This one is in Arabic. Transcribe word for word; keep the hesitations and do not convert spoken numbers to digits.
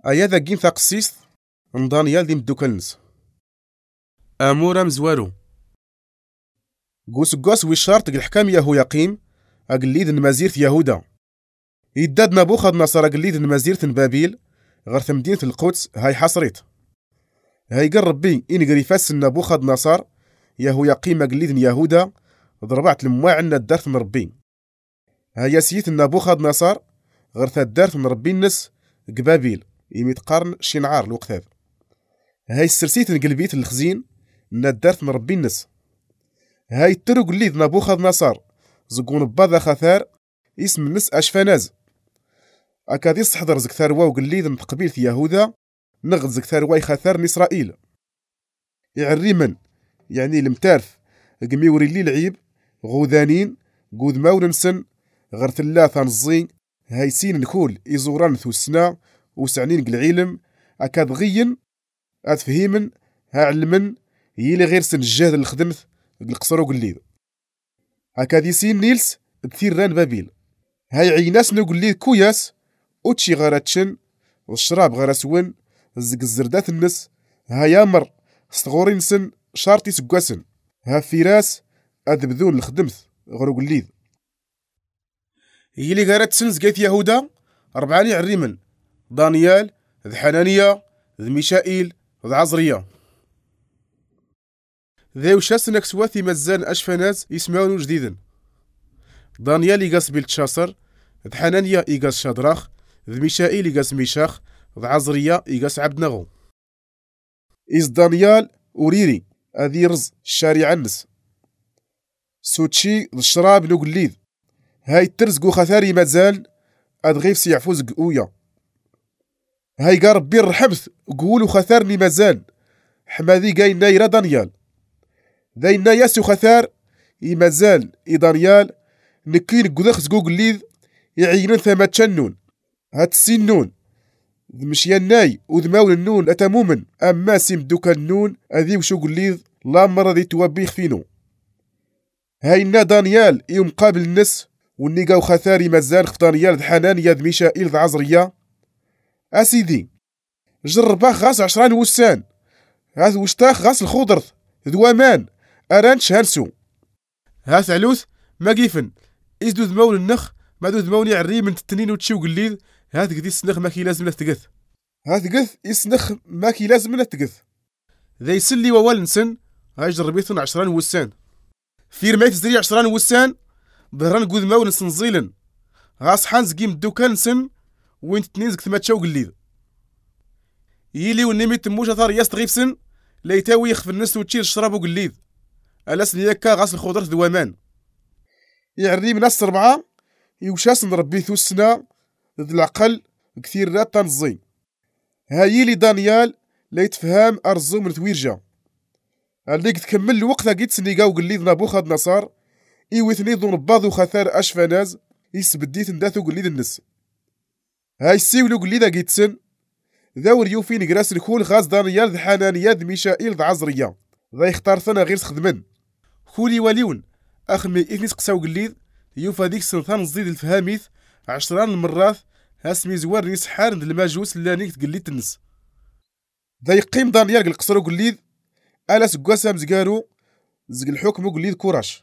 ايا ذا كين ثاقسيست من دانيال دي مدوكلنس امورا مزوارو قوس قوس ويشارت الحكام يهو يقيم اقليد مزيرة يهودا يداد نبوخذ نصر اقليد مزيرة بابيل غير مدينة القدس هاي حصريت هاي قال ربي إن قريفاس نبوخذ نصر يهو يقيم اقليد يهودا ضربعت المواع عنا الدارت من ربي هاي سيت نبوخذ نصر غير الدارت من ربي النس قبابيل يميت قرن شنعار الوقت هذا هاي السرسيت نقلبيت الخزين ندارت من ربي النس هاي الترق اللي نبوخذ نصر زقون بابا خثار اسم النس اشفاناز اكاد يستحضر زكثار واو قليد من قبيلة يهوذا نغد زكثار واي خثار اسرائيل يعري من يعني المتارف قمي وريلي العيب غوذانين قود ماورنسن غير ثلاثة نزين هاي سين نكول إزوران ثو السنة وسعنين قلعيلم أكاد غين أتفهيمن ها علمن يلي غير سن الجهد اللي خدمت القصر قليد أكاد يسين نيلس بثير ران بابيل هاي عيناس نقليد كوياس أوتشي غاراتشن والشراب غارسون الزق الزردات النس ها يامر صغورين سن شارتي سقاسن ها فراس أذبذون الخدمت غرو قليد يلي قارت سنز قيت يهودا أربعاني عريمن دانيال ذ حنانيا ذ ميشائيل ذ عزريا ذي وشاسن اكسواثي مزان أشفاناز يسمعون جديدا دانيال يقاس بيلتشاسر ذ حنانيا يقاس شادراخ ذ ميشائيل يقاس ميشاخ ذ عزريا يقاس عبدنغو إز دانيال وريري أذي رز الشارع النس سوتشي ذ الشراب نقليد هاي الترزقو خثاري مازال أدغيف سيعفوز قويا هاي قارب بير الحبث قولو خثارني مازال حماذي قاي نايرا دانيال ذاي ناياسو خثار إي مازال إي دانيال نكين قدخ زقوق الليذ يعينون ثما تشنون هات السنون مشيان ناي وذماون النون أتمومن أما سيم دوكا النون أذي وشو قليذ لا مرة ذي توبيخ فينو هاي نا دانيال يوم قابل النس ونيقاو خثاري مازال خطانيال ذ حنانيا ذ ميشائيل ذ عزريا أسيدي جرباخ غاس عشران وسان هاذ وشتاخ غاس الخضرث ذوامان أرانش هالسو هاث علوث ما قيفن إزدو ذمول النخ ما دو ذموني عري من تتنين وتشيو قليل هاذ قدي السنخ ماكي لازم نتقث هاذ قث يسنخ ماكي لازم نتقث ذي سلي ووال نسن هاي جربيثن عشران وسان في رميت زري عشران وسان ظهران قوذ ماون سنزيلن غاس حانز قيم دوكان سن وين تتنيزك ثما تشاو قليل يلي ونمي تموش اثار ياس غيف سن ليتاوي يخف الناس وتشير الشراب وقليد ألاس ليكا غاس الخضر ذوامان يعري من ناس ربعة يوشاس نربي ثو السنة ذي العقل كثير لا تنزي هايلي دانيال ليتفهم أرزو من ثويرجا اللي تكمل الوقت قيت سنيقاو قليد نبوخذ نصار إيوثني ذو نباضو خثار أشفاناز يسبديت نداثو قليد النس هاي السيولو قليدا قيتسن ذاور يوفين قراس الكول غاز دانيال ذ حنانيا ذ ميشائيل ذ عزريا ذا يختار ثنا غير تخدمن خولي وليون أخمي إثني تقساو قليد يوفا ديك سنثان زيد الفهاميث عشران المرات هاسمي زوار نيس حارن الماجوس اللانيك تقليد النس ذا يقيم دانيال القصر قليد ألا سقاسا مزقارو زق الحكم قليد كوراش